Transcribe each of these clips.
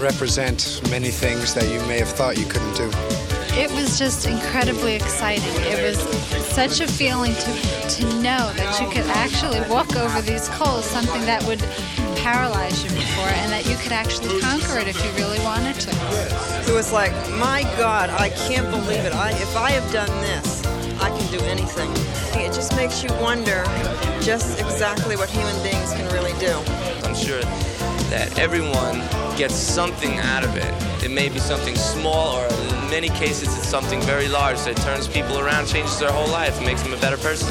represent many things that you may have thought you couldn't do. It was just incredibly exciting. It was such a feeling to know that you could actually walk over these coals, something that would paralyze you before, and that you could actually conquer it if you really wanted to. It was like, my God, I can't believe it. If I have done this, I can do anything. It just makes you wonder just exactly what human beings can really do. I'm sure that everyone gets something out of it. It may be something small, or in many cases it's something very large that turns people around, changes their whole life, makes them a better person.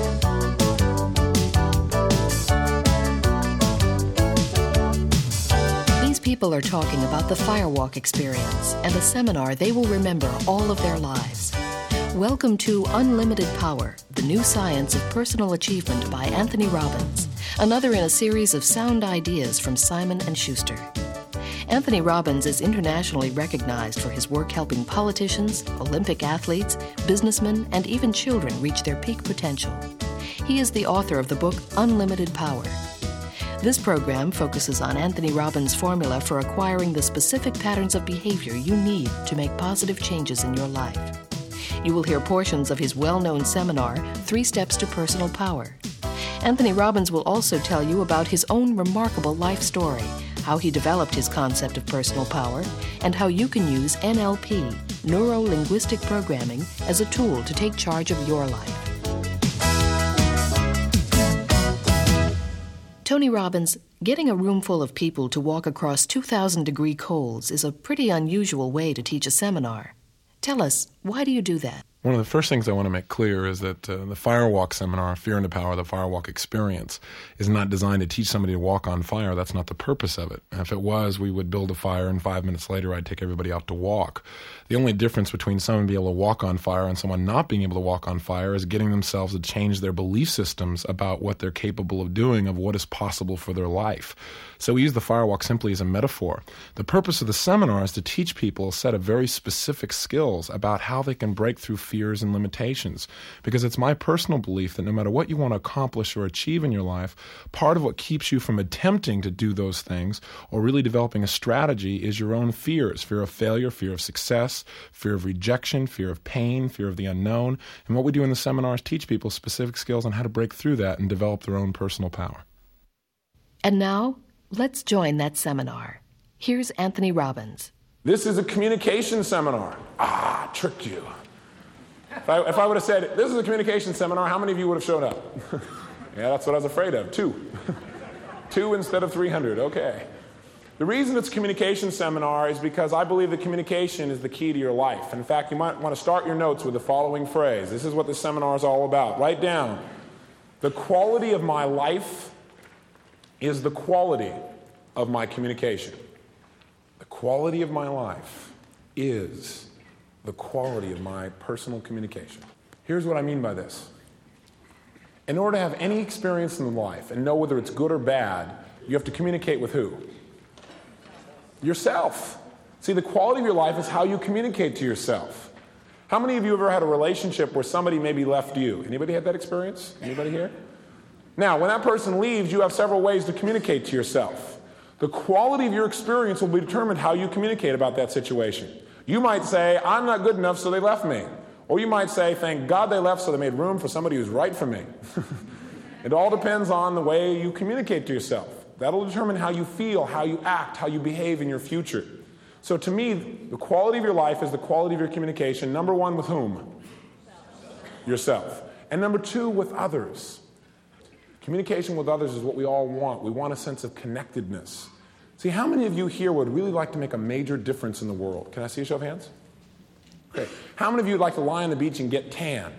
These people are talking about the Firewalk experience and a seminar they will remember all of their lives. Welcome to Unlimited Power, the new science of personal achievement by Anthony Robbins, another in a series of sound ideas from Simon & Schuster. Anthony Robbins is internationally recognized for his work helping politicians, Olympic athletes, businessmen, and even children reach their peak potential. He is the author of the book Unlimited Power. This program focuses on Anthony Robbins' formula for acquiring the specific patterns of behavior you need to make positive changes in your life. You will hear portions of his well-known seminar, 3 Steps to Personal Power. Anthony Robbins will also tell you about his own remarkable life story, how he developed his concept of personal power, and how you can use NLP, neuro-linguistic programming, as a tool to take charge of your life. Tony Robbins, getting a room full of people to walk across 2,000-degree coals is a pretty unusual way to teach a seminar. Tell us, why do you do that? One of the first things I want to make clear is that the Firewalk seminar, Fear into Power, the Firewalk experience, is not designed to teach somebody to walk on fire. That's not the purpose of it. If it was, we would build a fire, and 5 minutes later I'd take everybody out to walk. The only difference between someone being able to walk on fire and someone not being able to walk on fire is getting themselves to change their belief systems about what they're capable of doing, of what is possible for their life. So we use the Firewalk simply as a metaphor. The purpose of the seminar is to teach people a set of very specific skills about how they can break through fears and limitations. Because it's my personal belief that no matter what you want to accomplish or achieve in your life, part of what keeps you from attempting to do those things or really developing a strategy is your own fears. Fear of failure, fear of success, fear of rejection, fear of pain, fear of the unknown. And what we do in the seminar is teach people specific skills on how to break through that and develop their own personal power. And now, let's join that seminar. Here's Anthony Robbins. This is a communication seminar. Tricked you. If I would have said, this is a communication seminar, how many of you would have showed up? Yeah, that's what I was afraid of. 2. 2 instead of 300. Okay. The reason it's a communication seminar is because I believe that communication is the key to your life. In fact, you might want to start your notes with the following phrase. This is what this seminar is all about. Write down, the quality of my life is the quality of my communication. The quality of my life is the quality of my personal communication. Here's what I mean by this. In order to have any experience in life and know whether it's good or bad, you have to communicate with who? Yourself. See, the quality of your life is how you communicate to yourself. How many of you have ever had a relationship where somebody maybe left you? Anybody had that experience? Anybody here? Now, when that person leaves, you have several ways to communicate to yourself. The quality of your experience will be determined how you communicate about that situation. You might say, I'm not good enough, so they left me. Or you might say, thank God they left, so they made room for somebody who's right for me. It all depends on the way you communicate to yourself. That'll determine how you feel, how you act, how you behave in your future. So to me, the quality of your life is the quality of your communication. Number 1, with whom? Yourself. And number 2, with others. Communication with others is what we all want. We want a sense of connectedness. See, how many of you here would really like to make a major difference in the world? Can I see a show of hands? Okay. How many of you would like to lie on the beach and get tan?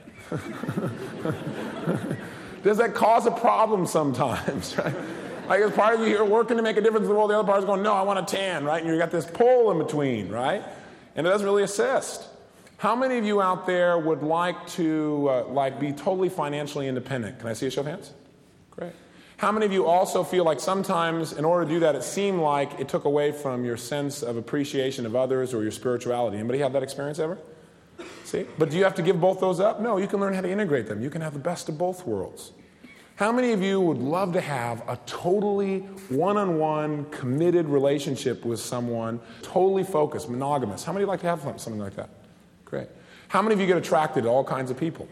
Does that cause a problem sometimes, right? Like, there's part of you here working to make a difference in the world, the other part is going, no, I want a tan, right? And you've got this pull in between, right? And it doesn't really assist. How many of you out there would like to be totally financially independent? Can I see a show of hands? Great. How many of you also feel like sometimes in order to do that, it seemed like it took away from your sense of appreciation of others or your spirituality? Anybody have that experience ever? See? But do you have to give both those up? No, you can learn how to integrate them. You can have the best of both worlds. How many of you would love to have a totally one-on-one committed relationship with someone, totally focused, monogamous? How many would like to have something like that? Great. How many of you get attracted to all kinds of people?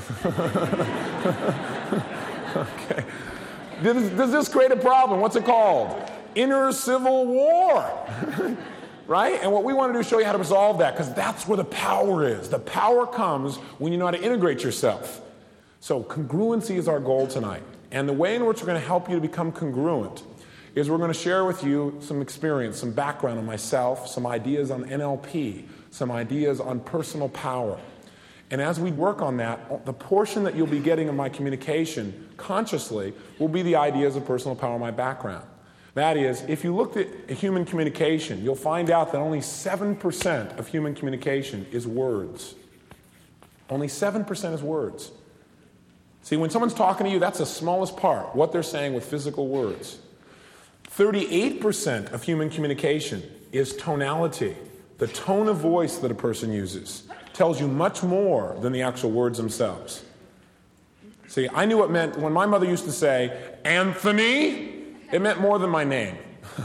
Okay. Does this create a problem? What's it called? Inner civil war. Right? And what we want to do is show you how to resolve that, because that's where the power is. The power comes when you know how to integrate yourself. So congruency is our goal tonight. And the way in which we're going to help you to become congruent is we're going to share with you some experience, some background on myself, some ideas on NLP, some ideas on personal power. And as we work on that, the portion that you'll be getting of my communication consciously will be the ideas of personal power, my background. That is, if you looked at human communication, you'll find out that only 7% of human communication is words. Only 7% is words. See, when someone's talking to you, that's the smallest part, what they're saying with physical words. 38% of human communication is tonality. The tone of voice that a person uses tells you much more than the actual words themselves. See, I knew what it meant when my mother used to say, Anthony. It meant more than my name.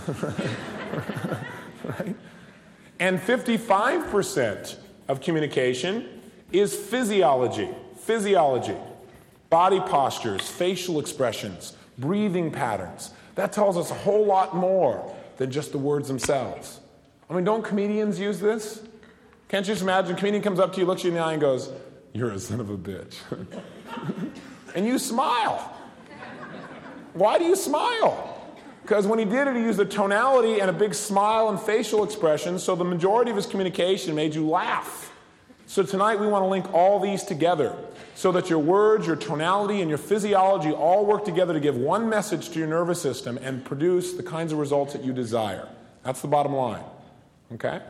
Right? And 55% of communication is physiology. Physiology. Body postures, facial expressions, breathing patterns. That tells us a whole lot more than just the words themselves. I mean, don't comedians use this? Can't you just imagine a comedian comes up to you, looks you in the eye and goes, "You're a son of a bitch." And you smile. Why do you smile? Because when he did it, he used a tonality and a big smile and facial expression, so the majority of his communication made you laugh. So tonight we want to link all these together so that your words, your tonality, and your physiology all work together to give one message to your nervous system and produce the kinds of results that you desire. That's the bottom line. Okay?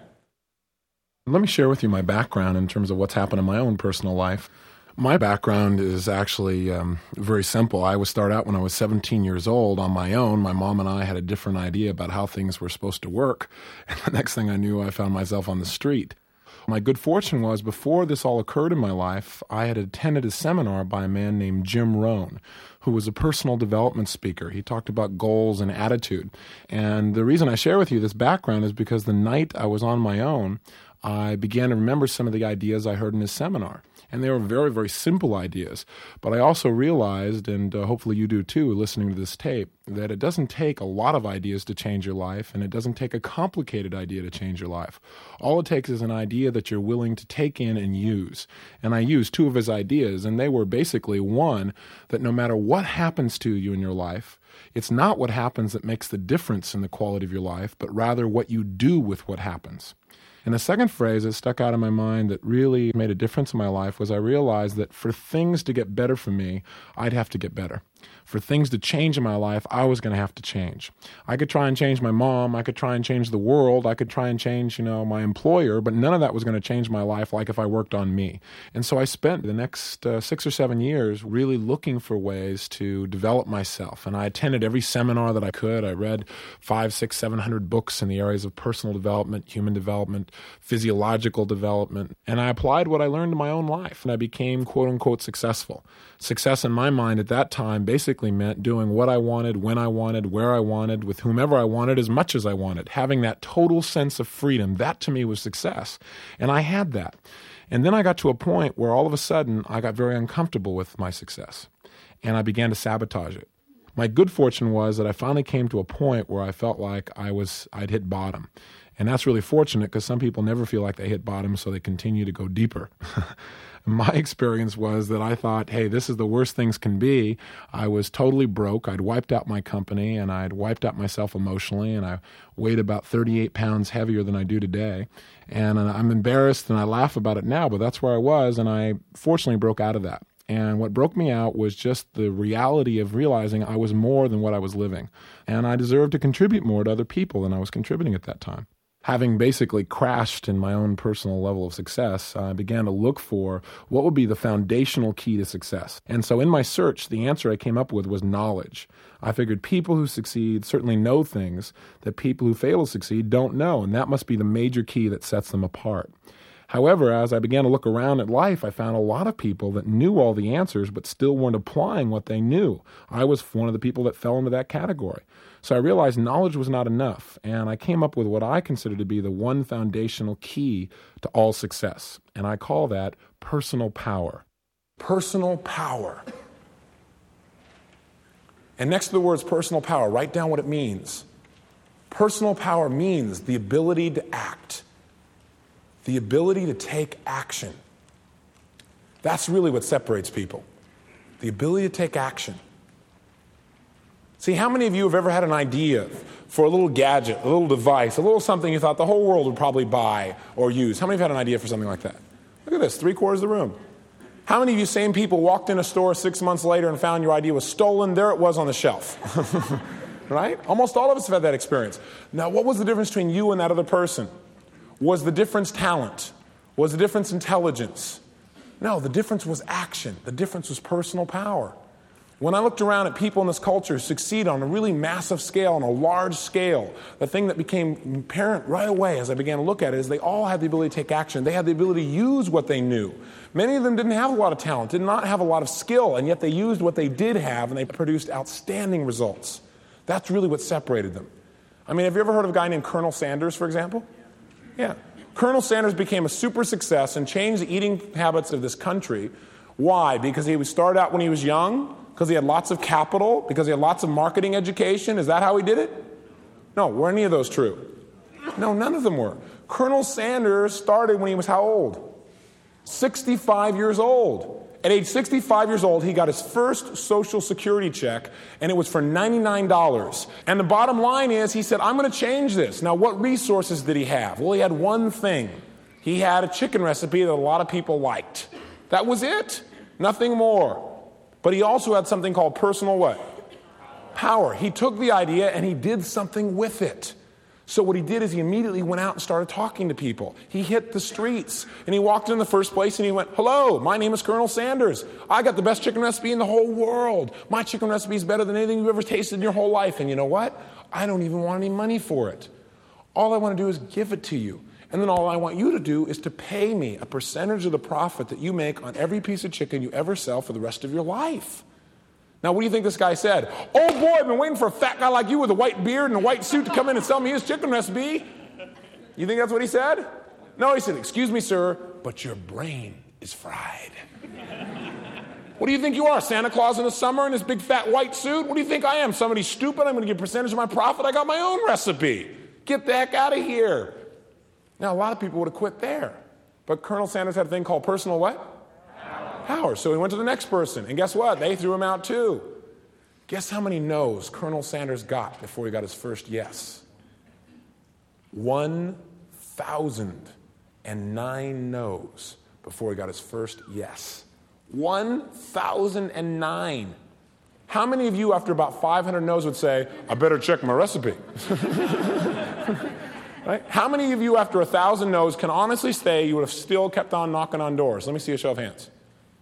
Let me share with you my background in terms of what's happened in my own personal life. My background is actually very simple. I would start out when I was 17 years old on my own. My mom and I had a different idea about how things were supposed to work. And the next thing I knew, I found myself on the street. My good fortune was, before this all occurred in my life, I had attended a seminar by a man named Jim Rohn, who was a personal development speaker. He talked about goals and attitude. And the reason I share with you this background is because the night I was on my own, I began to remember some of the ideas I heard in his seminar. And they were very, very simple ideas. But I also realized, and hopefully you do too, listening to this tape, that it doesn't take a lot of ideas to change your life, and it doesn't take a complicated idea to change your life. All it takes is an idea that you're willing to take in and use. And I used two of his ideas, and they were basically, one, that no matter what happens to you in your life, it's not what happens that makes the difference in the quality of your life, but rather what you do with what happens. And the second phrase that stuck out in my mind that really made a difference in my life was I realized that for things to get better for me, I'd have to get better. For things to change in my life, I was going to have to change. I could try and change my mom. I could try and change the world. I could try and change, my employer, but none of that was going to change my life like if I worked on me. And so I spent the next 6 or 7 years really looking for ways to develop myself. And I attended every seminar that I could. I read 500, 600, 700 books in the areas of personal development, human development, physiological development. And I applied what I learned in my own life. And I became, quote unquote, successful. Success in my mind at that time basically meant doing what I wanted, when I wanted, where I wanted, with whomever I wanted, as much as I wanted. Having that total sense of freedom, that to me was success. And I had that. And then I got to a point where all of a sudden I got very uncomfortable with my success. And I began to sabotage it. My good fortune was that I finally came to a point where I felt like I'd hit bottom. And that's really fortunate because some people never feel like they hit bottom, so they continue to go deeper. My experience was that I thought, hey, this is the worst things can be. I was totally broke. I'd wiped out my company, and I'd wiped out myself emotionally, and I weighed about 38 pounds heavier than I do today. And I'm embarrassed, and I laugh about it now, but that's where I was, and I fortunately broke out of that. And what broke me out was just the reality of realizing I was more than what I was living. And I deserved to contribute more to other people than I was contributing at that time. Having basically crashed in my own personal level of success, I began to look for what would be the foundational key to success. And so in my search, the answer I came up with was knowledge. I figured people who succeed certainly know things that people who fail to succeed don't know, and that must be the major key that sets them apart. However, as I began to look around at life, I found a lot of people that knew all the answers but still weren't applying what they knew. I was one of the people that fell into that category. So I realized knowledge was not enough, and I came up with what I consider to be the one foundational key to all success, and I call that personal power. Personal power. And next to the words personal power, write down what it means. Personal power means the ability to act, the ability to take action. That's really what separates people, the ability to take action. See, how many of you have ever had an idea for a little gadget, a little device, a little something you thought the whole world would probably buy or use? How many have had an idea for something like that? Look at this, 3/4 of the room. How many of you same people walked in a store 6 months later and found your idea was stolen? There it was on the shelf. Right? Almost all of us have had that experience. Now, what was the difference between you and that other person? Was the difference talent? Was the difference intelligence? No, the difference was action. The difference was personal power. When I looked around at people in this culture who succeed on a really massive scale, on a large scale, the thing that became apparent right away as I began to look at it is they all had the ability to take action. They had the ability to use what they knew. Many of them didn't have a lot of talent, did not have a lot of skill, and yet they used what they did have and they produced outstanding results. That's really what separated them. I mean, have you ever heard of a guy named Colonel Sanders, for example? Yeah. Colonel Sanders became a super success and changed the eating habits of this country. Why? Because he would start out when he was young, because he had lots of capital, because he had lots of marketing education. Is that how he did it? No. Were any of those true? No, none of them were. Colonel Sanders started when he was how old? 65 years old. At age 65 years old, he got his first Social Security check, and it was for $99. And the bottom line is, he said, I'm going to change this. Now, what resources did he have? Well, he had one thing. He had a chicken recipe that a lot of people liked. That was it. Nothing more. But he also had something called personal what? Power. He took the idea and he did something with it. So what he did is he immediately went out and started talking to people. He hit the streets and he walked in the first place and he went, hello, my name is Colonel Sanders. I got the best chicken recipe in the whole world. My chicken recipe is better than anything you've ever tasted in your whole life. And you know what? I don't even want any money for it. All I want to do is give it to you. And then all I want you to do is to pay me a percentage of the profit that you make on every piece of chicken you ever sell for the rest of your life. Now, what do you think this guy said? Oh boy, I've been waiting for a fat guy like you with a white beard and a white suit to come in and sell me his chicken recipe. You think that's what he said? No, he said, excuse me, sir, but your brain is fried. What do you think you are, Santa Claus in the summer in this big fat white suit? What do you think I am? Somebody stupid? I'm going to get a percentage of my profit? I got my own recipe. Get the heck out of here. Now, a lot of people would have quit there. But Colonel Sanders had a thing called personal what? Power. So he went to the next person. And guess what? They threw him out too. Guess how many no's Colonel Sanders got before he got his first yes? 1,009 no's before he got his first yes. 1,009. How many of you, after about 500 no's, would say, I better check my recipe? Right? How many of you, after 1,000 no's, can honestly say you would have still kept on knocking on doors? Let me see a show of hands.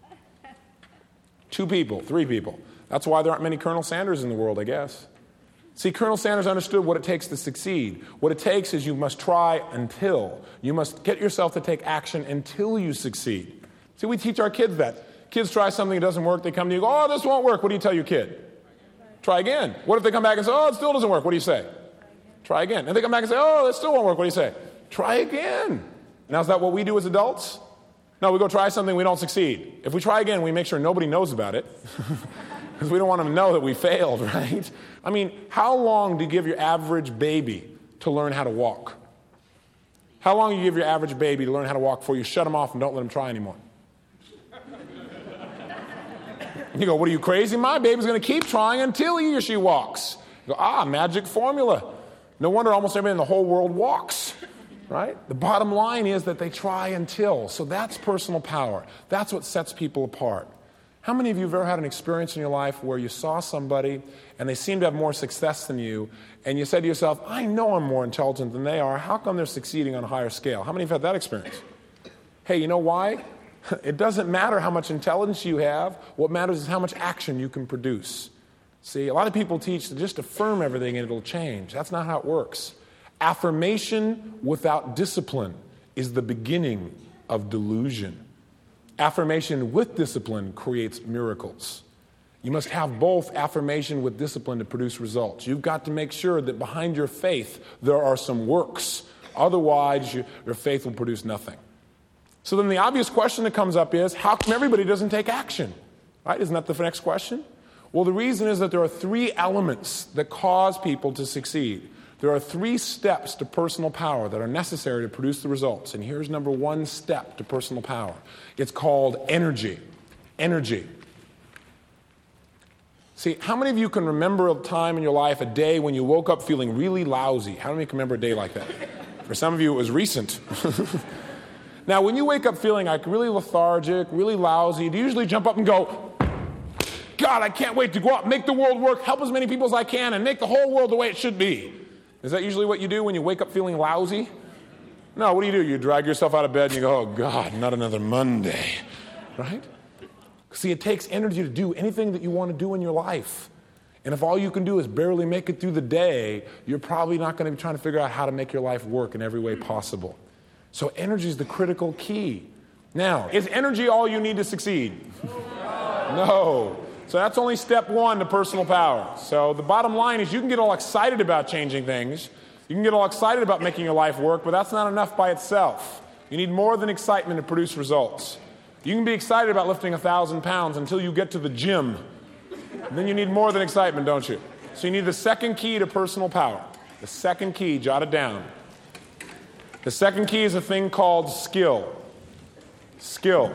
2 people, 3 people. That's why there aren't many Colonel Sanders in the world, I guess. See, Colonel Sanders understood what it takes to succeed. What it takes is you must try until. You must get yourself to take action until you succeed. See, we teach our kids that. Kids try something, it doesn't work, they come to you, go, oh, this won't work. What do you tell your kid? Try again. What if they come back and say, oh, it still doesn't work? What do you say? Try again. And they come back and say, oh, that still won't work. What do you say? Try again. Now, is that what we do as adults? No, we go try something, we don't succeed. If we try again, we make sure nobody knows about it because we don't want them to know that we failed, right? I mean, how long do you give your average baby to learn how to walk? How long do you give your average baby to learn how to walk before you shut them off and don't let them try anymore? You go, what are you, crazy? My baby's going to keep trying until he or she walks. You go, magic formula. No wonder almost everybody in the whole world walks. Right? The bottom line is that they try until. So that's personal power. That's what sets people apart. How many of you have ever had an experience in your life where you saw somebody and they seemed to have more success than you, and you said to yourself, I know I'm more intelligent than they are. How come they're succeeding on a higher scale? How many have had that experience? Hey, you know why? It doesn't matter how much intelligence you have. What matters is how much action you can produce. See, a lot of people teach to just affirm everything and it'll change. That's not how it works. Affirmation without discipline is the beginning of delusion. Affirmation with discipline creates miracles. You must have both affirmation with discipline to produce results. You've got to make sure that behind your faith there are some works. Otherwise, your faith will produce nothing. So then the obvious question that comes up is, how come everybody doesn't take action? Right? Isn't that the next question? Well, the reason is that there are 3 elements that cause people to succeed. There are 3 steps to personal power that are necessary to produce the results. And here's number 1 step to personal power. It's called energy. Energy. See, how many of you can remember a time in your life, a day when you woke up feeling really lousy? How many can remember a day like that? For some of you, it was recent. Now, when you wake up feeling like really lethargic, really lousy, do you usually jump up and go, God, I can't wait to go out, make the world work, help as many people as I can, and make the whole world the way it should be? Is that usually what you do when you wake up feeling lousy? No, what do? You drag yourself out of bed and you go, oh, God, not another Monday, right? See, it takes energy to do anything that you want to do in your life. And if all you can do is barely make it through the day, you're probably not going to be trying to figure out how to make your life work in every way possible. So energy is the critical key. Now, is energy all you need to succeed? No. So that's only step 1 to personal power. So the bottom line is you can get all excited about changing things. You can get all excited about making your life work, but that's not enough by itself. You need more than excitement to produce results. You can be excited about lifting 1,000 pounds until you get to the gym. And then you need more than excitement, don't you? So you need the second key to personal power. The second key, jot it down. The second key is a thing called skill. Skill.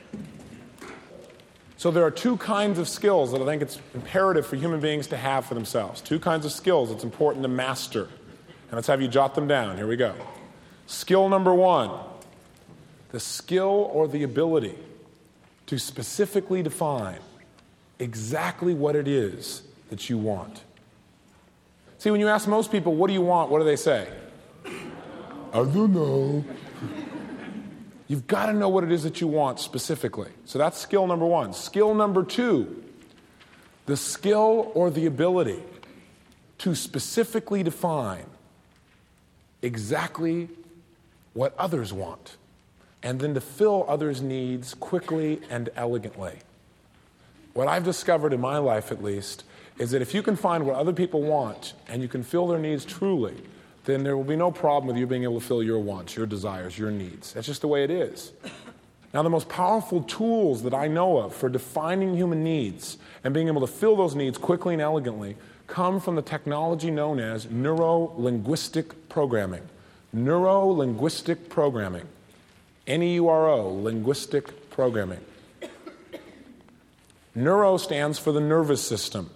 So there are 2 kinds of skills that I think it's imperative for human beings to have for themselves. 2 kinds of skills it's important to master. And let's have you jot them down. Here we go. Skill number 1. The skill or the ability to specifically define exactly what it is that you want. See, when you ask most people, what do you want? What do they say? I don't know. You've got to know what it is that you want specifically. So that's skill number 1. Skill number 2, the skill or the ability to specifically define exactly what others want, and then to fill others' needs quickly and elegantly. What I've discovered in my life, at least, is that if you can find what other people want and you can fill their needs truly, then there will be no problem with you being able to fill your wants, your desires, your needs. That's just the way it is. Now, the most powerful tools that I know of for defining human needs and being able to fill those needs quickly and elegantly come from the technology known as neuro-linguistic programming. Neuro-linguistic programming. N-E-U-R-O, linguistic programming. Neuro stands for the nervous system.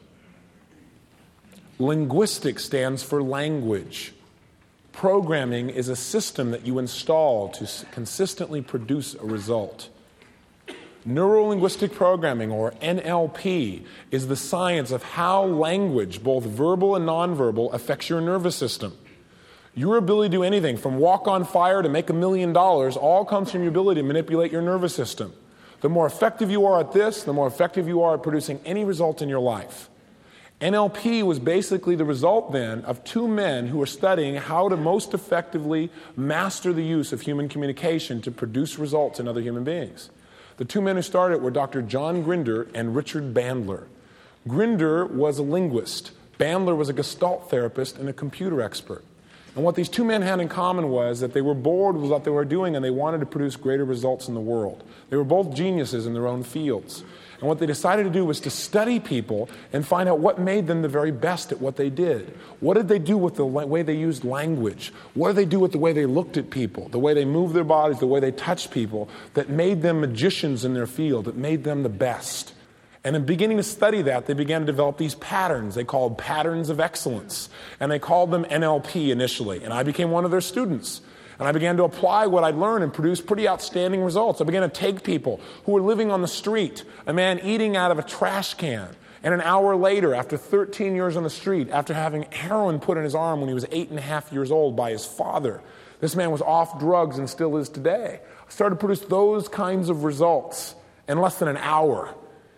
Linguistic stands for language. Programming is a system that you install to consistently produce a result. Neuro-linguistic programming, or NLP, is the science of how language, both verbal and nonverbal, affects your nervous system. Your ability to do anything from walk on fire to make $1 million all comes from your ability to manipulate your nervous system. The more effective you are at this, the more effective you are at producing any result in your life. NLP was basically the result then of 2 men who were studying how to most effectively master the use of human communication to produce results in other human beings. The 2 men who started it were Dr. John Grinder and Richard Bandler. Grinder was a linguist. Bandler was a Gestalt therapist and a computer expert. And what these 2 men had in common was that they were bored with what they were doing and they wanted to produce greater results in the world. They were both geniuses in their own fields. And what they decided to do was to study people and find out what made them the very best at what they did. What did they do with the way they used language? What did they do with the way they looked at people, the way they moved their bodies, the way they touched people, that made them magicians in their field, that made them the best? And in beginning to study that, they began to develop these patterns they called patterns of excellence. And they called them NLP initially. And I became one of their students. And I began to apply what I'd learned and produce pretty outstanding results. I began to take people who were living on the street, a man eating out of a trash can, and an hour later, after 13 years on the street, after having heroin put in his arm when he was 8.5 years old by his father, this man was off drugs and still is today. I started to produce those kinds of results in less than an hour.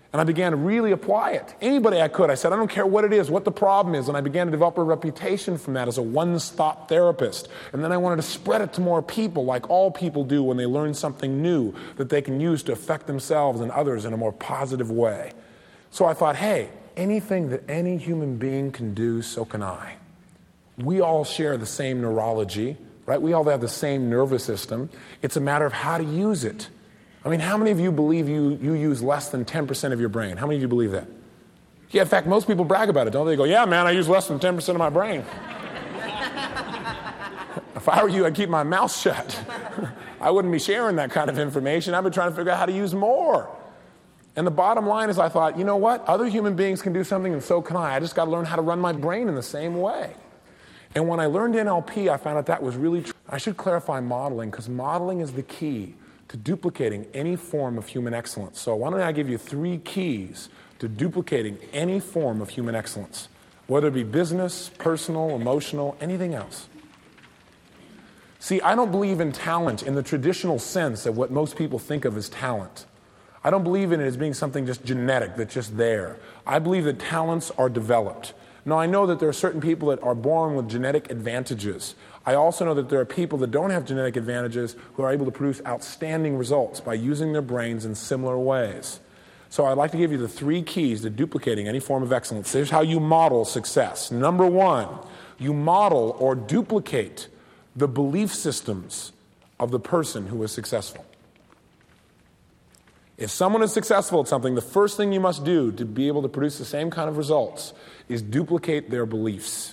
And I began to really apply it. Anybody I could. I said, I don't care what it is, what the problem is. And I began to develop a reputation from that as a one-stop therapist. And then I wanted to spread it to more people, like all people do when they learn something new that they can use to affect themselves and others in a more positive way. So I thought, hey, anything that any human being can do, so can I. We all share the same neurology, right? We all have the same nervous system. It's a matter of how to use it. I mean, how many of you believe you use less than 10% of your brain? How many of you believe that? Yeah, in fact, most people brag about it, don't they? They go, yeah, man, I use less than 10% of my brain. If I were you, I'd keep my mouth shut. I wouldn't be sharing that kind of information. I'd be trying to figure out how to use more. And the bottom line is I thought, you know what? Other human beings can do something, and so can I. I just got to learn how to run my brain in the same way. And when I learned NLP, I found out that was really true. I should clarify modeling, because modeling is the key to duplicating any form of human excellence. So why don't I give you 3 keys to duplicating any form of human excellence, whether it be business, personal, emotional, anything else. See, I don't believe in talent in the traditional sense of what most people think of as talent. I don't believe in it as being something just genetic that's just there. I believe that talents are developed. Now, I know that there are certain people that are born with genetic advantages. I also know that there are people that don't have genetic advantages who are able to produce outstanding results by using their brains in similar ways. So I'd like to give you the 3 keys to duplicating any form of excellence. Here's how you model success. Number 1, you model or duplicate the belief systems of the person who is successful. If someone is successful at something, the first thing you must do to be able to produce the same kind of results is duplicate their beliefs.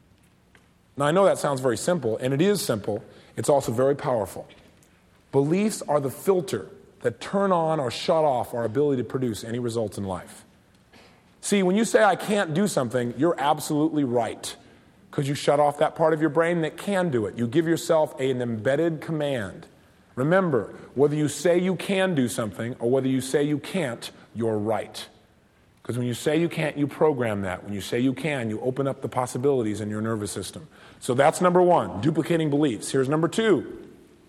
Now, I know that sounds very simple, and it is simple. It's also very powerful. Beliefs are the filter that turn on or shut off our ability to produce any results in life. See, when you say, I can't do something, you're absolutely right, because you shut off that part of your brain that can do it. You give yourself an embedded command. Remember, whether you say you can do something or whether you say you can't, you're right. Because when you say you can't, you program that. When you say you can, you open up the possibilities in your nervous system. So that's number 1, duplicating beliefs. Here's number 2.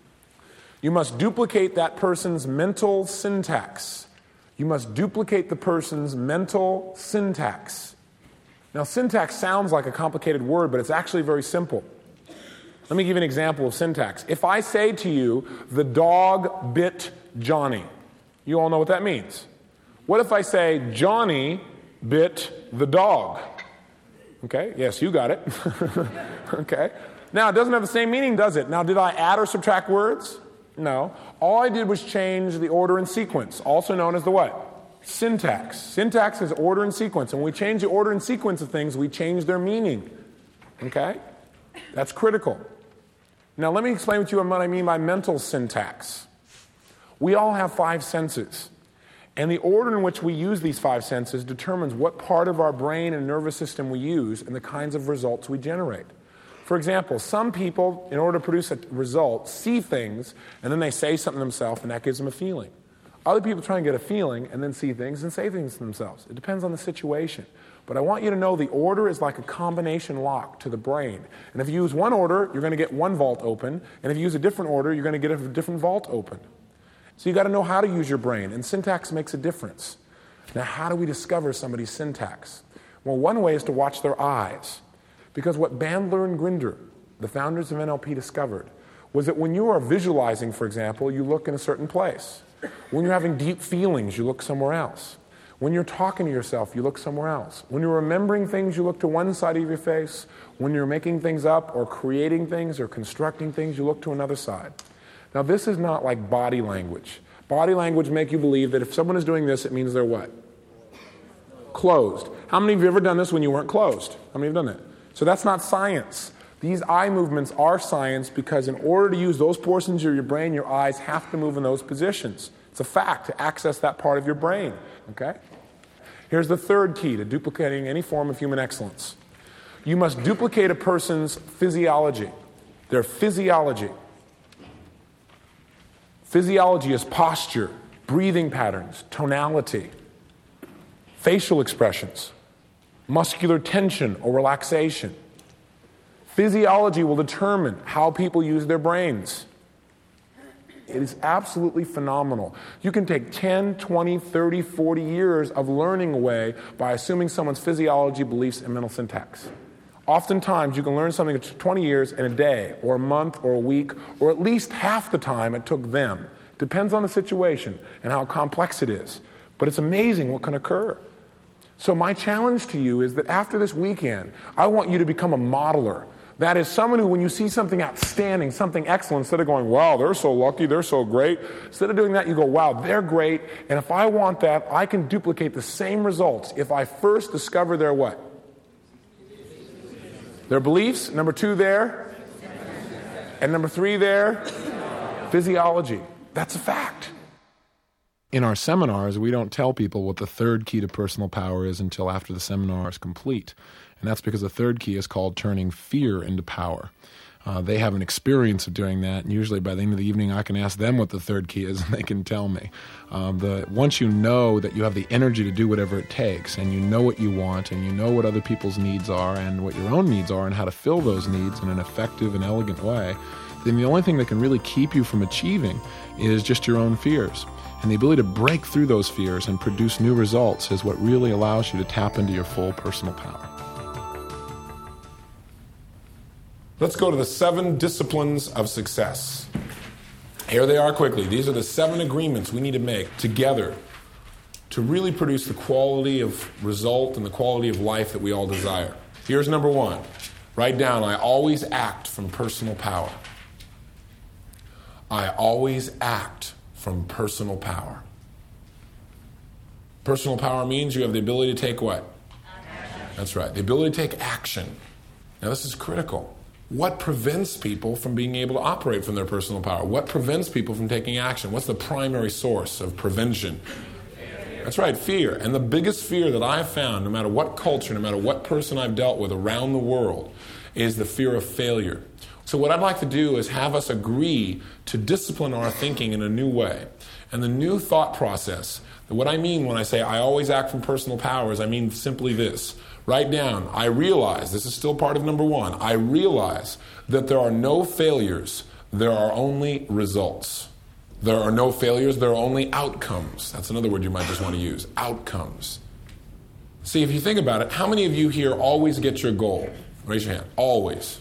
You must duplicate that person's mental syntax. You must duplicate the person's mental syntax. Now, syntax sounds like a complicated word, but it's actually very simple. Let me give you an example of syntax. If I say to you, the dog bit Johnny, you all know what that means. What if I say, Johnny bit the dog? Okay, yes, you got it. Okay. Now, it doesn't have the same meaning, does it? Now, did I add or subtract words? No. All I did was change the order and sequence, also known as the what? Syntax. Syntax is order and sequence. And when we change the order and sequence of things, we change their meaning. Okay? That's critical. Now, let me explain to you what I mean by mental syntax. We all have 5 senses. And the order in which we use these 5 senses determines what part of our brain and nervous system we use and the kinds of results we generate. For example, some people, in order to produce a result, see things and then they say something to themselves and that gives them a feeling. Other people try and get a feeling and then see things and say things to themselves. It depends on the situation. But I want you to know the order is like a combination lock to the brain. And if you use one order, you're going to get one vault open. And if you use a different order, you're going to get a different vault open. So you've got to know how to use your brain. And syntax makes a difference. Now, how do we discover somebody's syntax? Well, one way is to watch their eyes. Because what Bandler and Grinder, the founders of NLP, discovered was that when you are visualizing, for example, you look in a certain place. When you're having deep feelings, you look somewhere else. When you're talking to yourself, you look somewhere else. When you're remembering things, you look to one side of your face. When you're making things up or creating things or constructing things, you look to another side. Now, this is not like body language. Body language make you believe that if someone is doing this, it means they're what? Closed. How many of you have ever done this when you weren't closed? How many have done that? So that's not science. These eye movements are science because in order to use those portions of your brain, your eyes have to move in those positions. It's a fact to access that part of your brain. Okay? Here's the 3rd key to duplicating any form of human excellence. You must duplicate a person's physiology. Their physiology. Physiology is posture, breathing patterns, tonality, facial expressions, muscular tension or relaxation. Physiology will determine how people use their brains. It is absolutely phenomenal. You can take 10, 20, 30, 40 years of learning away by assuming someone's physiology, beliefs, and mental syntax. Oftentimes, you can learn something in 20 years in a day, or a month, or a week, or at least half the time it took them. Depends on the situation and how complex it is. But it's amazing what can occur. So my challenge to you is that after this weekend, I want you to become a modeler. That is someone who, when you see something outstanding, something excellent, instead of going, wow, they're so lucky, they're so great, instead of doing that, you go, wow, they're great, and if I want that, I can duplicate the same results if I first discover their what? Their beliefs, number 2 there, and number 3 there, physiology. That's a fact. In our seminars, we don't tell people what the third key to personal power is until after the seminar is complete. And that's because the third key is called turning fear into power. They have an experience of doing that, and usually by the end of the evening I can ask them what the third key is, and they can tell me. Once you know that you have the energy to do whatever it takes, and you know what you want, and you know what other people's needs are, and what your own needs are, and how to fill those needs in an effective and elegant way, then the only thing that can really keep you from achieving is just your own fears. And the ability to break through those fears and produce new results is what really allows you to tap into your full personal power. Let's go to the 7 disciplines of success. Here they are quickly. These are the 7 agreements we need to make together to really produce the quality of result and the quality of life that we all desire. Here's number 1. Write down, I always act from personal power. I always act from personal power. Personal power means you have the ability to take what? Action. That's right, the ability to take action. Now this is critical. What prevents people from being able to operate from their personal power? What prevents people from taking action? What's the primary source of prevention? That's right, fear. And the biggest fear that I've found, no matter what culture, no matter what person I've dealt with around the world, is the fear of failure. So what I'd like to do is have us agree to discipline our thinking in a new way. And the new thought process, what I mean when I say I always act from personal power is I mean simply this. Write down, I realize, this is still part of number 1, I realize that there are no failures, there are only results. There are no failures, there are only outcomes. That's another word you might just want to use, outcomes. See, if you think about it, how many of you here always get your goal? Raise your hand. Always.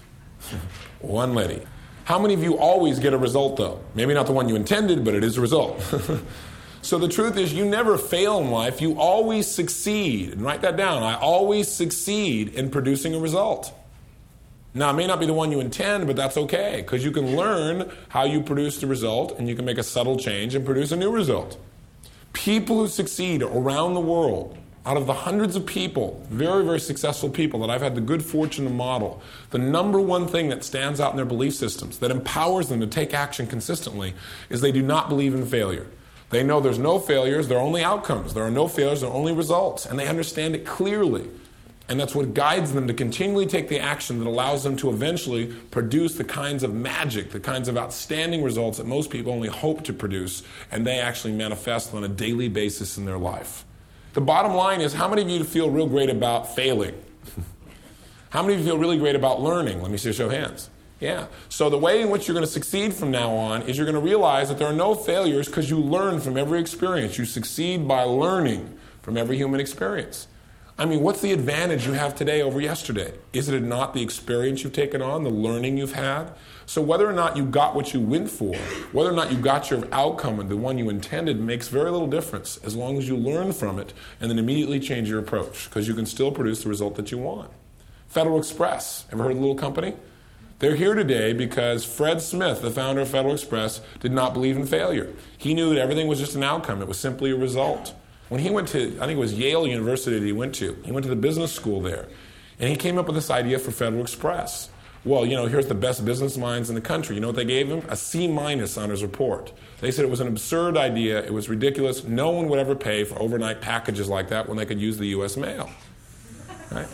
One lady. How many of you always get a result, though? Maybe not the one you intended, but it is a result. So the truth is, you never fail in life. You always succeed. And write that down. I always succeed in producing a result. Now, it may not be the one you intend, but that's okay, because you can learn how you produce the result, and you can make a subtle change and produce a new result. People who succeed around the world, out of the hundreds of people, very, very successful people that I've had the good fortune to model, the number one thing that stands out in their belief systems, that empowers them to take action consistently, is they do not believe in failure. They know there's no failures, there are only outcomes. There are no failures, there are only results. And they understand it clearly. And that's what guides them to continually take the action that allows them to eventually produce the kinds of magic, the kinds of outstanding results that most people only hope to produce, and they actually manifest on a daily basis in their life. The bottom line is, how many of you feel real great about failing? How many of you feel really great about learning? Let me see a show of hands. Yeah. So the way in which you're going to succeed from now on is you're going to realize that there are no failures because you learn from every experience. You succeed by learning from every human experience. I mean, what's the advantage you have today over yesterday? Is it not the experience you've taken on, the learning you've had? So whether or not you got what you went for, whether or not you got your outcome and the one you intended makes very little difference as long as you learn from it and then immediately change your approach, because you can still produce the result that you want. Federal Express, ever heard of the little company? They're here today because Fred Smith, the founder of Federal Express, did not believe in failure. He knew that everything was just an outcome. It was simply a result. When he went to, I think it was Yale University that he went to the business school there, and he came up with this idea for Federal Express. Well, here's the best business minds in the country. You know what they gave him? A C- on his report. They said it was an absurd idea. It was ridiculous. No one would ever pay for overnight packages like that when they could use the U.S. mail. Right?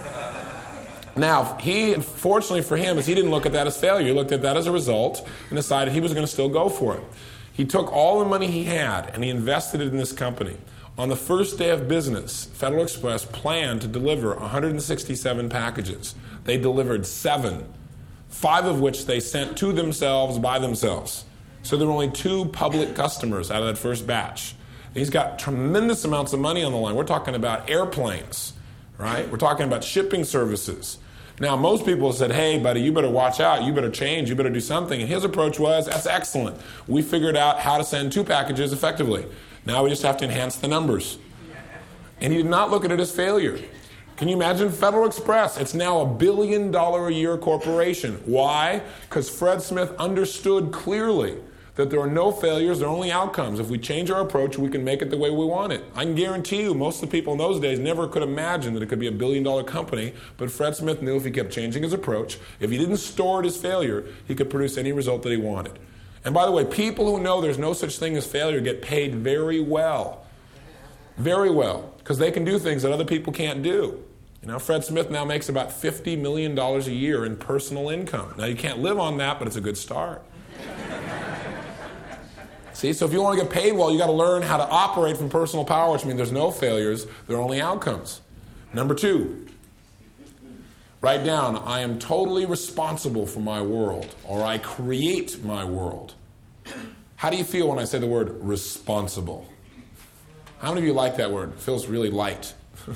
Now, fortunately for him, he didn't look at that as failure. He looked at that as a result and decided he was going to still go for it. He took all the money he had and he invested it in this company. On the first day of business, Federal Express planned to deliver 167 packages. They delivered 7, 5 of which they sent to themselves by themselves. So there were only 2 public customers out of that first batch. He's got tremendous amounts of money on the line. We're talking about airplanes, right? We're talking about shipping services. Now, most people said, hey, buddy, you better watch out. You better change. You better do something. And his approach was, that's excellent. We figured out how to send 2 packages effectively. Now we just have to enhance the numbers. And he did not look at it as failure. Can you imagine Federal Express? It's now $1 billion a year corporation. Why? Because Fred Smith understood clearly that there are no failures, there are only outcomes. If we change our approach, we can make it the way we want it. I can guarantee you, most of the people in those days never could imagine that it could be $1 billion company, but Fred Smith knew if he kept changing his approach, if he didn't store it as failure, he could produce any result that he wanted. And by the way, people who know there's no such thing as failure get paid very well. Very well, because they can do things that other people can't do. You know, Fred Smith now makes about $50 million a year in personal income. Now, you can't live on that, but it's a good start. See, so if you want to get paid well, you got to learn how to operate from personal power, which means there's no failures, there are only outcomes. Number 2, write down, I am totally responsible for my world, or I create my world. How do you feel when I say the word responsible? How many of you like that word? It feels really light.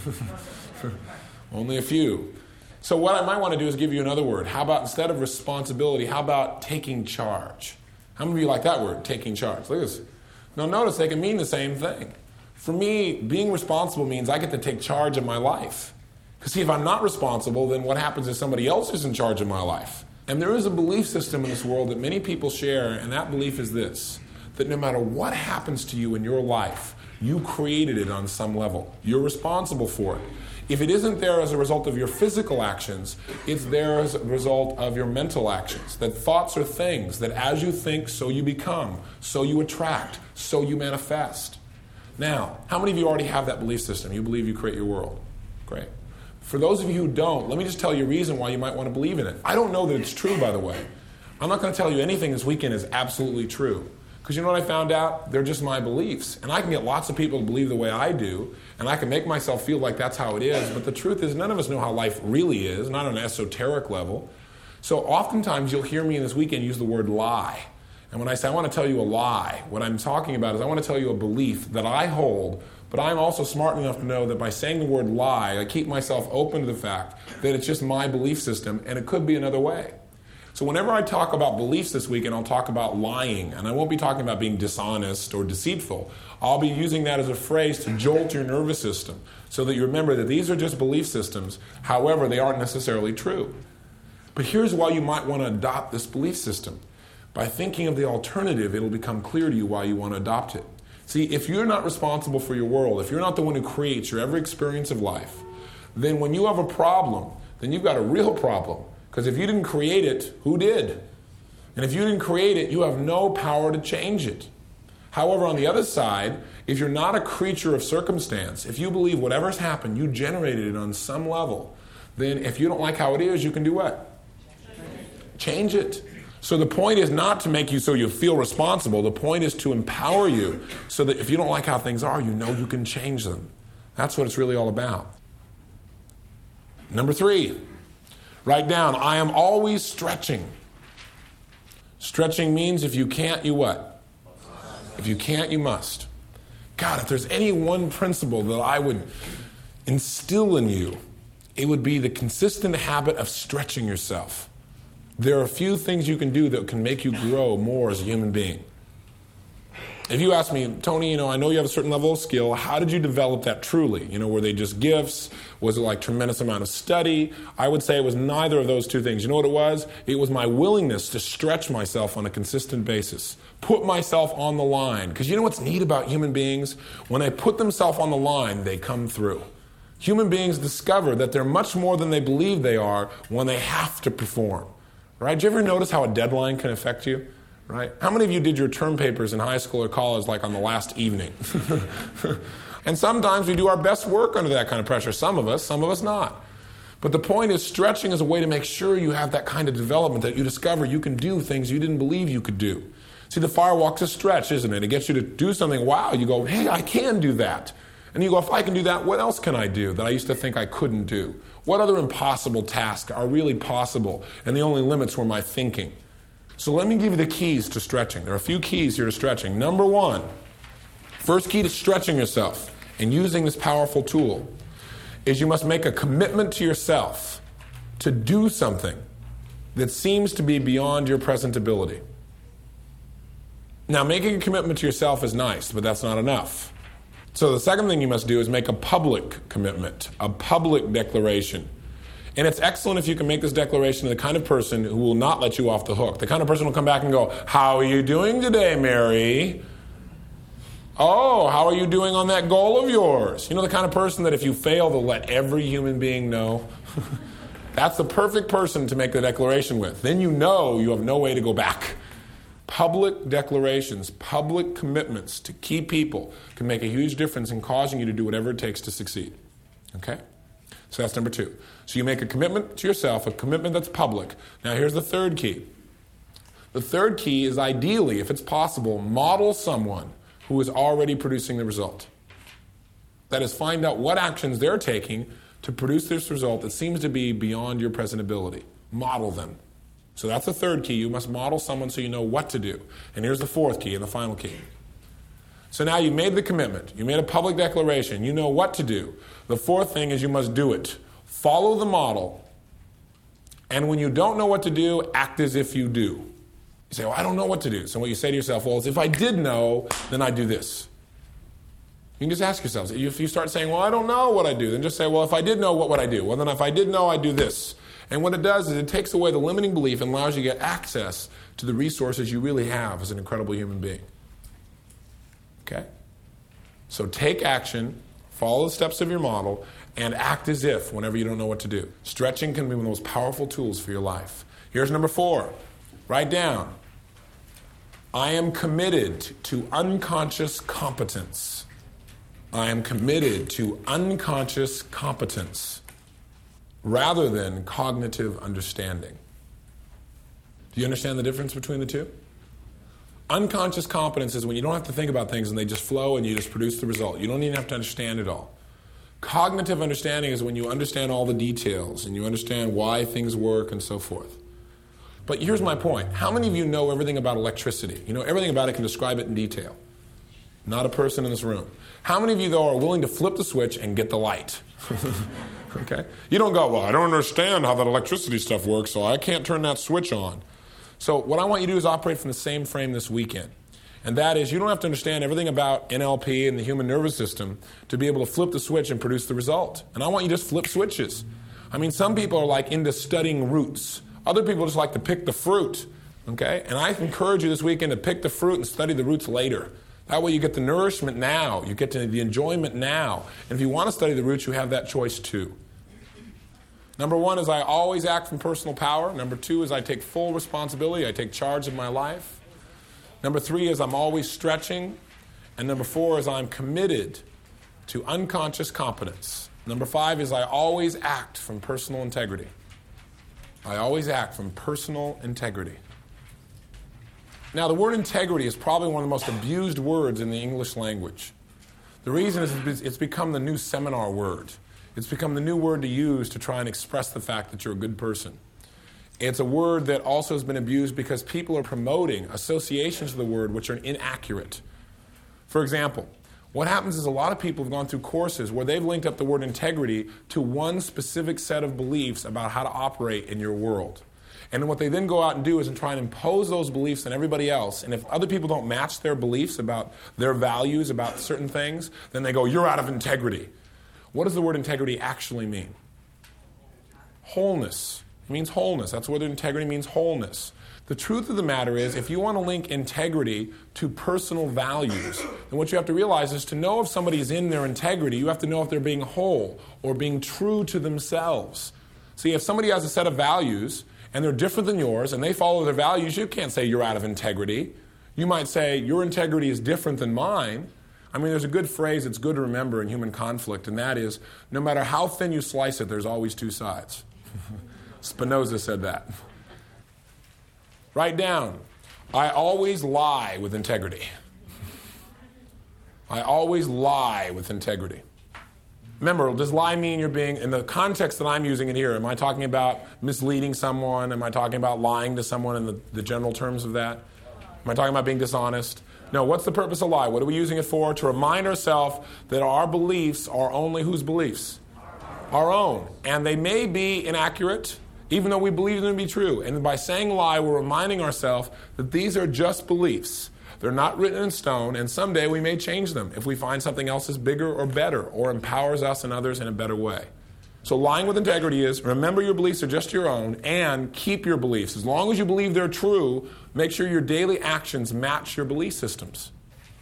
Only a few. So what I might want to do is give you another word. How about instead of responsibility, how about taking charge? How many of you like that word, taking charge? Look at this. Now notice they can mean the same thing. For me, being responsible means I get to take charge of my life. Because see, if I'm not responsible, then what happens is somebody else is in charge of my life. And there is a belief system in this world that many people share, and that belief is this, that no matter what happens to you in your life, you created it on some level. You're responsible for it. If it isn't there as a result of your physical actions, it's there as a result of your mental actions. That thoughts are things, that as you think, so you become, so you attract, so you manifest. Now, how many of you already have that belief system? You believe you create your world. Great. For those of you who don't, let me just tell you a reason why you might want to believe in it. I don't know that it's true, by the way. I'm not going to tell you anything this weekend is absolutely true. Because you know what I found out? They're just my beliefs. And I can get lots of people to believe the way I do, and I can make myself feel like that's how it is. But the truth is, none of us know how life really is, not on an esoteric level. So oftentimes you'll hear me in this weekend use the word lie. And when I say I want to tell you a lie, what I'm talking about is I want to tell you a belief that I hold, but I'm also smart enough to know that by saying the word lie, I keep myself open to the fact that it's just my belief system, and it could be another way. So whenever I talk about beliefs this weekend, I'll talk about lying. And I won't be talking about being dishonest or deceitful. I'll be using that as a phrase to jolt your nervous system so that you remember that these are just belief systems. However, they aren't necessarily true. But here's why you might want to adopt this belief system. By thinking of the alternative, it'll become clear to you why you want to adopt it. See, if you're not responsible for your world, if you're not the one who creates your every experience of life, then when you have a problem, then you've got a real problem. Because if you didn't create it, who did? And if you didn't create it, you have no power to change it. However, on the other side, if you're not a creature of circumstance, if you believe whatever's happened, you generated it on some level, then if you don't like how it is, you can do what? Change it. So the point is not to make you so you feel responsible. The point is to empower you so that if you don't like how things are, you know you can change them. That's what it's really all about. Number 3. Write down, I am always stretching. Stretching means if you can't, you what? If you can't, you must. God, if there's any one principle that I would instill in you, it would be the consistent habit of stretching yourself. There are a few things you can do that can make you grow more as a human being. If you ask me, Tony, I know you have a certain level of skill. How did you develop that truly? Were they just gifts? Was it like tremendous amount of study? I would say it was neither of those two things. You know what it was? It was my willingness to stretch myself on a consistent basis. Put myself on the line. Because you know what's neat about human beings? When they put themselves on the line, they come through. Human beings discover that they're much more than they believe they are when they have to perform. Right? Did you ever notice how a deadline can affect you? Right? How many of you did your term papers in high school or college like on the last evening? And sometimes we do our best work under that kind of pressure. Some of us not. But the point is stretching is a way to make sure you have that kind of development that you discover you can do things you didn't believe you could do. See, the firewalk's a stretch, isn't it? It gets you to do something. Wow, you go, hey, I can do that. And you go, if I can do that, what else can I do that I used to think I couldn't do? What other impossible tasks are really possible? And the only limits were my thinking. So let me give you the keys to stretching. There are a few keys here to stretching. Number one, first key to stretching yourself and using this powerful tool is you must make a commitment to yourself to do something that seems to be beyond your present ability. Now, making a commitment to yourself is nice, but that's not enough. So the second thing you must do is make a public commitment, a public declaration. And it's excellent if you can make this declaration to the kind of person who will not let you off the hook. The kind of person who will come back and go, "How are you doing today, Mary? Oh, how are you doing on that goal of yours?" You know, the kind of person that if you fail, they'll let every human being know. That's the perfect person to make the declaration with. Then you know you have no way to go back. Public declarations, public commitments to key people can make a huge difference in causing you to do whatever it takes to succeed. Okay? So that's number two. So you make a commitment to yourself, a commitment that's public. Now here's the third key. The third key is ideally, if it's possible, model someone who is already producing the result. That is, find out what actions they're taking to produce this result that seems to be beyond your present ability. Model them. So that's the third key. You must model someone so you know what to do. And here's the fourth key and the final key. So now you made the commitment. You made a public declaration. You know what to do. The fourth thing is you must do it. Follow the model. And when you don't know what to do, act as if you do. You say, "Well, I don't know what to do." So what you say to yourself, "Well, if I did know, then I'd do this." You can just ask yourselves. If you start saying, "Well, I don't know what I do," then just say, "Well, if I did know, what would I do?" "Well, then if I did know, I'd do this." And what it does is it takes away the limiting belief and allows you to get access to the resources you really have as an incredible human being. Okay? So take action, follow the steps of your model, and act as if whenever you don't know what to do. Stretching can be one of the most powerful tools for your life. Here's number 4. Write down. I am committed to unconscious competence. I am committed to unconscious competence rather than cognitive understanding. Do you understand the difference between the two? Unconscious competence is when you don't have to think about things and they just flow and you just produce the result. You don't even have to understand it all. Cognitive understanding is when you understand all the details and you understand why things work and so forth. But here's my point. How many of you know everything about electricity? You know everything about it, can describe it in detail. Not a person in this room. How many of you, though, are willing to flip the switch and get the light? Okay? You don't go, "Well, I don't understand how that electricity stuff works, so I can't turn that switch on." So what I want you to do is operate from the same frame this weekend. And that is, you don't have to understand everything about NLP and the human nervous system to be able to flip the switch and produce the result. And I want you to just flip switches. I mean, some people are like into studying roots. Other people just like to pick the fruit. Okay? And I encourage you this weekend to pick the fruit and study the roots later. That way you get the nourishment now. You get to the enjoyment now. And if you want to study the roots, you have that choice too. Number 1 is I always act from personal power. Number 2 is I take full responsibility. I take charge of my life. Number 3 is I'm always stretching. And number 4 is I'm committed to unconscious competence. Number 5 is I always act from personal integrity. I always act from personal integrity. Now, the word integrity is probably one of the most abused words in the English language. The reason is it's become the new seminar word. It's become the new word to use to try and express the fact that you're a good person. It's a word that also has been abused because people are promoting associations of the word which are inaccurate. For example, what happens is a lot of people have gone through courses where they've linked up the word integrity to one specific set of beliefs about how to operate in your world. And what they then go out and do is try and impose those beliefs on everybody else. And if other people don't match their beliefs about their values, about certain things, then they go, "You're out of integrity." What does the word integrity actually mean? Wholeness. It means wholeness. That's what integrity means, wholeness. The truth of the matter is, if you want to link integrity to personal values, then what you have to realize is to know if somebody is in their integrity, you have to know if they're being whole or being true to themselves. See, if somebody has a set of values and they're different than yours and they follow their values, you can't say you're out of integrity. You might say your integrity is different than mine. I mean, there's a good phrase that's good to remember in human conflict, and that is, no matter how thin you slice it, there's always two sides. Spinoza said that. Write down, I always lie with integrity. I always lie with integrity. Remember, does lie mean you're being, in the context that I'm using it here, am I talking about misleading someone? Am I talking about lying to someone in the general terms of that? Am I talking about being dishonest? No, what's the purpose of lie? What are we using it for? To remind ourselves that our beliefs are only whose beliefs? Our own. And they may be inaccurate, even though we believe them to be true. And by saying lie, we're reminding ourselves that these are just beliefs. They're not written in stone, and someday we may change them if we find something else is bigger or better or empowers us and others in a better way. So lying with integrity is remember your beliefs are just your own and keep your beliefs. As long as you believe they're true, make sure your daily actions match your belief systems.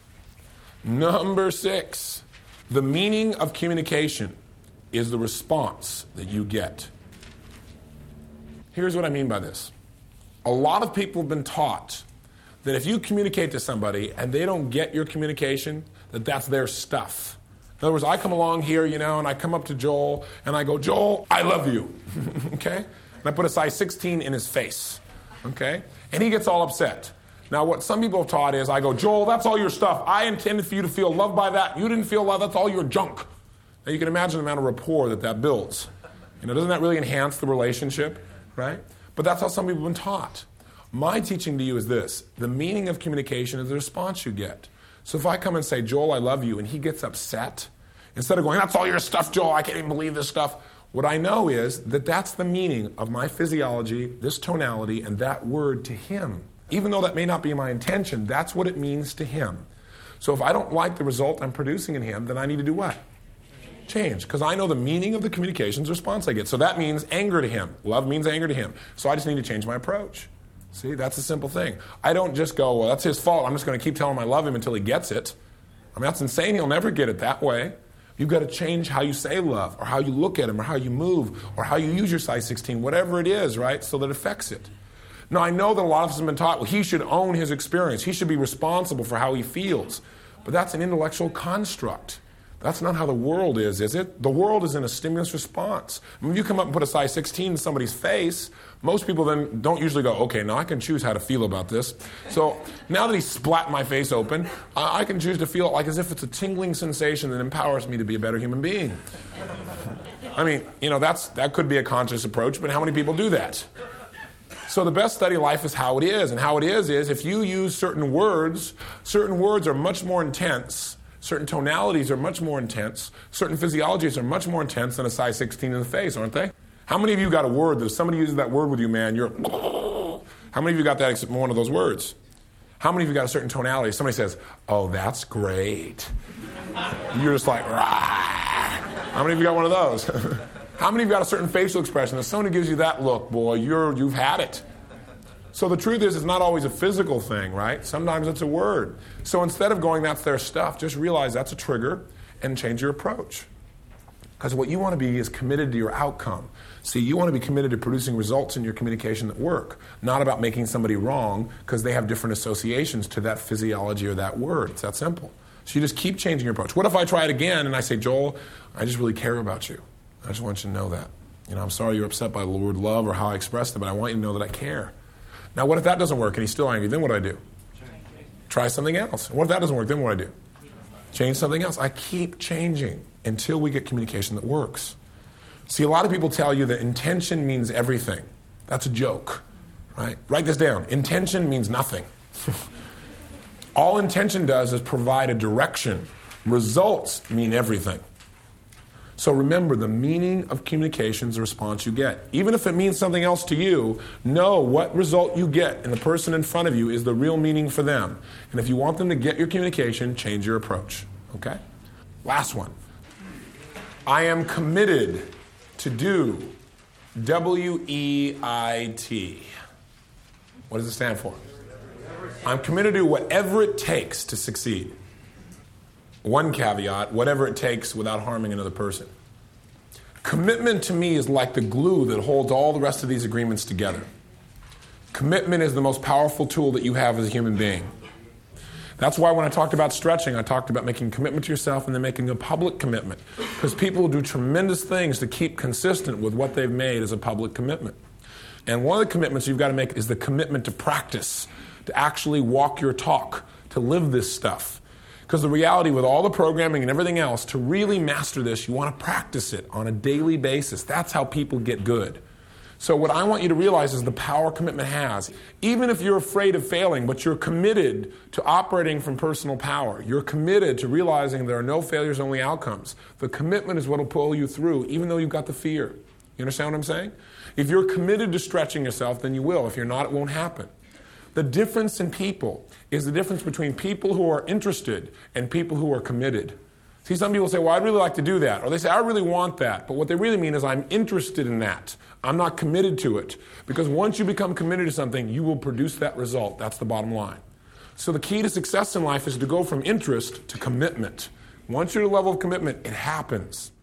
Number 6, the meaning of communication is the response that you get. Here's what I mean by this. A lot of people have been taught that if you communicate to somebody and they don't get your communication, that that's their stuff. In other words, I come along here, and I come up to Joel and I go, Joel, I love you, okay? And I put a size 16 in his face, okay? And he gets all upset. Now, what some people have taught is I go, Joel, that's all your stuff. I intended for you to feel loved by that. You didn't feel loved. That's all your junk. Now, you can imagine the amount of rapport that builds. Doesn't that really enhance the relationship, right? But that's how some people have been taught. My teaching to you is this. The meaning of communication is the response you get. So if I come and say, Joel, I love you, and he gets upset, instead of going, that's all your stuff, Joel, I can't even believe this stuff, what I know is that that's the meaning of my physiology, this tonality, and that word to him. Even though that may not be my intention, that's what it means to him. So if I don't like the result I'm producing in him, then I need to do what? Change. Because I know the meaning of the communications response I get. So that means anger to him. Love means anger to him. So I just need to change my approach. See, that's a simple thing. I don't just go, well, that's his fault. I'm just going to keep telling him I love him until he gets it. I mean, that's insane. He'll never get it that way. You've got to change how you say love, or how you look at him, or how you move, or how you use your size 16, whatever it is, right, so that it affects it. Now, I know that a lot of us have been taught, well, he should own his experience. He should be responsible for how he feels. But that's an intellectual construct. That's not how the world is it? The world is in a stimulus response. When you come up and put a size 16 in somebody's face, most people then don't usually go, okay, now I can choose how to feel about this. So now that he splat my face open, I can choose to feel it like as if it's a tingling sensation that empowers me to be a better human being. I mean, that could be a conscious approach, but how many people do that? So the best study of life is how it is. And how it is if you use certain words are much more intense. Certain tonalities are much more intense. Certain physiologies are much more intense than a size 16 in the face, aren't they? How many of you got a word that if somebody uses that word with you, man, you're... How many of you got that except one of those words? How many of you got a certain tonality? Somebody says, oh, that's great. You're just like, rah. How many of you got one of those? How many of you got a certain facial expression? If somebody gives you that look, boy, you've had it. So the truth is, it's not always a physical thing, right? Sometimes it's a word. So instead of going, that's their stuff, just realize that's a trigger and change your approach. Because what you want to be is committed to your outcome. See, you want to be committed to producing results in your communication that work, not about making somebody wrong because they have different associations to that physiology or that word. It's that simple. So you just keep changing your approach. What if I try it again and I say, Joel, I just really care about you. I just want you to know that. I'm sorry you're upset by the word love or how I expressed it, but I want you to know that I care. Now, what if that doesn't work and he's still angry? Then what do I do? Try something else. What if that doesn't work? Then what do I do? Change something else. I keep changing until we get communication that works. See, a lot of people tell you that intention means everything. That's a joke, right? Write this down. Intention means nothing. All intention does is provide a direction. Results mean everything. So remember, the meaning of communication is the response you get. Even if it means something else to you, know what result you get in the person in front of you is the real meaning for them. And if you want them to get your communication, change your approach. Okay? Last one. I am committed to do WEIT. What does it stand for? I'm committed to do whatever it takes to succeed. One caveat, whatever it takes without harming another person. Commitment to me is like the glue that holds all the rest of these agreements together. Commitment is the most powerful tool that you have as a human being. That's why when I talked about stretching, I talked about making a commitment to yourself and then making a public commitment. Because people will do tremendous things to keep consistent with what they've made as a public commitment. And one of the commitments you've got to make is the commitment to practice, to actually walk your talk, to live this stuff. Because the reality with all the programming and everything else, to really master this, you want to practice it on a daily basis. That's how people get good. So what I want you to realize is the power commitment has. Even if you're afraid of failing, but you're committed to operating from personal power. You're committed to realizing there are no failures, only outcomes. The commitment is what will pull you through, even though you've got the fear. You understand what I'm saying? If you're committed to stretching yourself, then you will. If you're not, it won't happen. The difference in people is the difference between people who are interested and people who are committed. See, some people say, well, I'd really like to do that. Or they say, I really want that. But what they really mean is, I'm interested in that. I'm not committed to it. Because once you become committed to something, you will produce that result. That's the bottom line. So the key to success in life is to go from interest to commitment. Once you're at a level of commitment, it happens.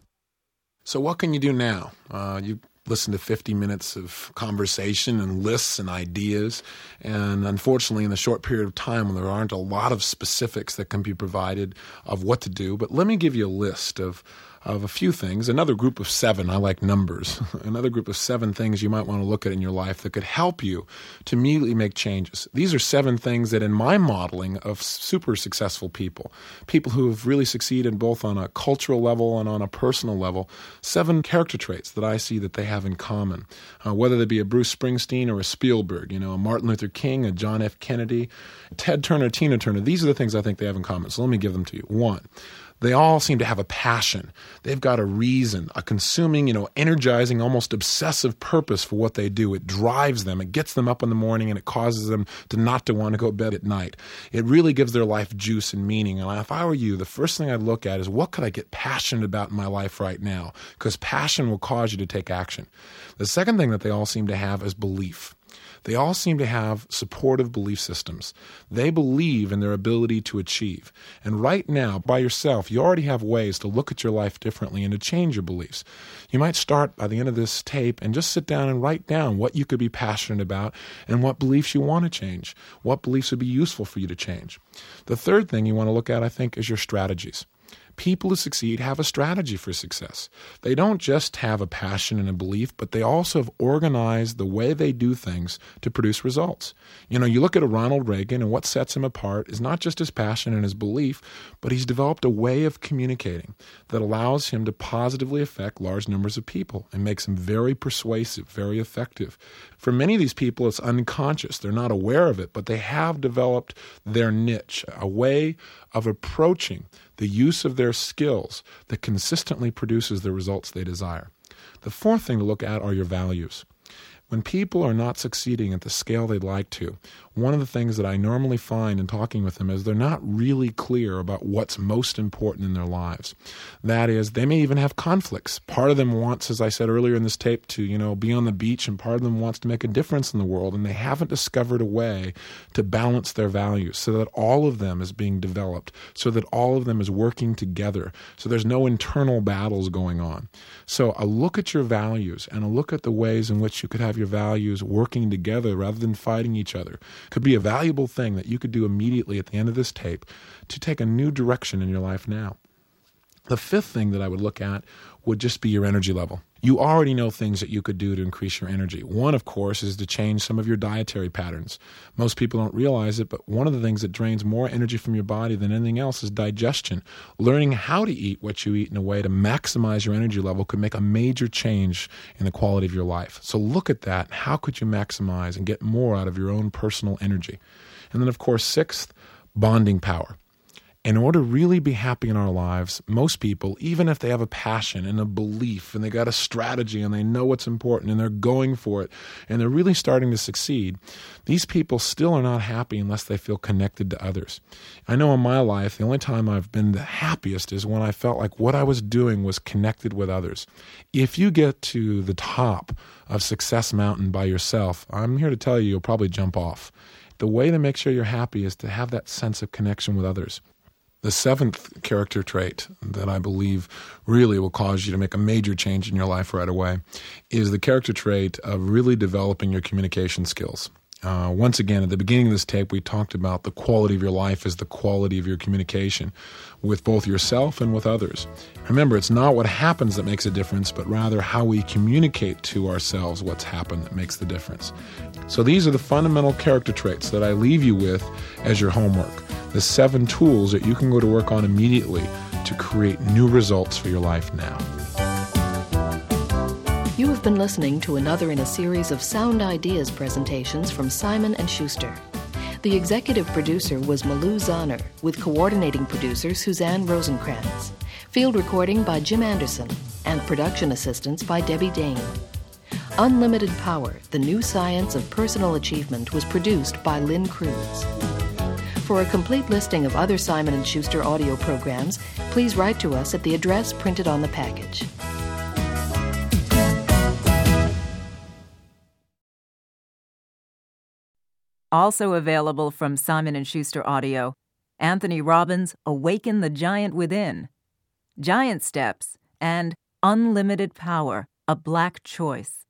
So what can you do now? You listen to 50 minutes of conversation and lists and ideas. And unfortunately, in the short period of time, there aren't a lot of specifics that can be provided of what to do. But let me give you a list of a few things. Another group of 7, I like numbers, another group of 7 things you might want to look at in your life that could help you to immediately make changes. These are 7 things that in my modeling of super successful people who have really succeeded both on a cultural level and on a personal level, 7 character traits that I see that they have in common. Whether they be a Bruce Springsteen or a Spielberg, a Martin Luther King, a John F. Kennedy, Ted Turner, Tina Turner, these are the things I think they have in common. So let me give them to you. 1. They all seem to have a passion. They've got a reason, a consuming, energizing, almost obsessive purpose for what they do. It drives them. It gets them up in the morning, and it causes them to not to want to go to bed at night. It really gives their life juice and meaning. And if I were you, the first thing I'd look at is, what could I get passionate about in my life right now? Because passion will cause you to take action. The second thing that they all seem to have is belief. They all seem to have supportive belief systems. They believe in their ability to achieve. And right now, by yourself, you already have ways to look at your life differently and to change your beliefs. You might start by the end of this tape and just sit down and write down what you could be passionate about and what beliefs you want to change, what beliefs would be useful for you to change. The third thing you want to look at, I think, is your strategies. People who succeed have a strategy for success. They don't just have a passion and a belief, but they also have organized the way they do things to produce results. You look at a Ronald Reagan, and what sets him apart is not just his passion and his belief, but he's developed a way of communicating that allows him to positively affect large numbers of people and makes him very persuasive, very effective. For many of these people, it's unconscious. They're not aware of it, but they have developed their niche, a way of approaching the use of their skills that consistently produces the results they desire. The fourth thing to look at are your values. When people are not succeeding at the scale they'd like to, one of the things that I normally find in talking with them is they're not really clear about what's most important in their lives. That is, they may even have conflicts. Part of them wants, as I said earlier in this tape, to be on the beach, and part of them wants to make a difference in the world, and they haven't discovered a way to balance their values so that all of them is being developed, so that all of them is working together, so there's no internal battles going on. So a look at your values and a look at the ways in which you could have your values working together rather than fighting each other could be a valuable thing that you could do immediately at the end of this tape to take a new direction in your life now. The fifth thing that I would look at would just be your energy level. You already know things that you could do to increase your energy. One, of course, is to change some of your dietary patterns. Most people don't realize it, but one of the things that drains more energy from your body than anything else is digestion. Learning how to eat what you eat in a way to maximize your energy level could make a major change in the quality of your life. So look at that. How could you maximize and get more out of your own personal energy? And then, of course, sixth, bonding power. In order to really be happy in our lives, most people, even if they have a passion and a belief and they got a strategy and they know what's important and they're going for it and they're really starting to succeed, these people still are not happy unless they feel connected to others. I know in my life, the only time I've been the happiest is when I felt like what I was doing was connected with others. If you get to the top of Success Mountain by yourself, I'm here to tell you, you'll probably jump off. The way to make sure you're happy is to have that sense of connection with others. The seventh character trait that I believe really will cause you to make a major change in your life right away is the character trait of really developing your communication skills. Once again, at the beginning of this tape, we talked about the quality of your life is the quality of your communication with both yourself and with others. Remember, it's not what happens that makes a difference, but rather how we communicate to ourselves what's happened that makes the difference. So these are the fundamental character traits that I leave you with as your homework. the 7 tools that you can go to work on immediately to create new results for your life now. You have been listening to another in a series of Sound Ideas presentations from Simon & Schuster. The executive producer was Malou Zahner, with coordinating producer Suzanne Rosenkrantz. Field recording by Jim Anderson, and production assistance by Debbie Dane. Unlimited Power, the New Science of Personal Achievement was produced by Lynn Cruz. For a complete listing of other Simon & Schuster audio programs, please write to us at the address printed on the package. Also available from Simon & Schuster Audio, Anthony Robbins' Awaken the Giant Within, Giant Steps, and Unlimited Power, A Black Choice.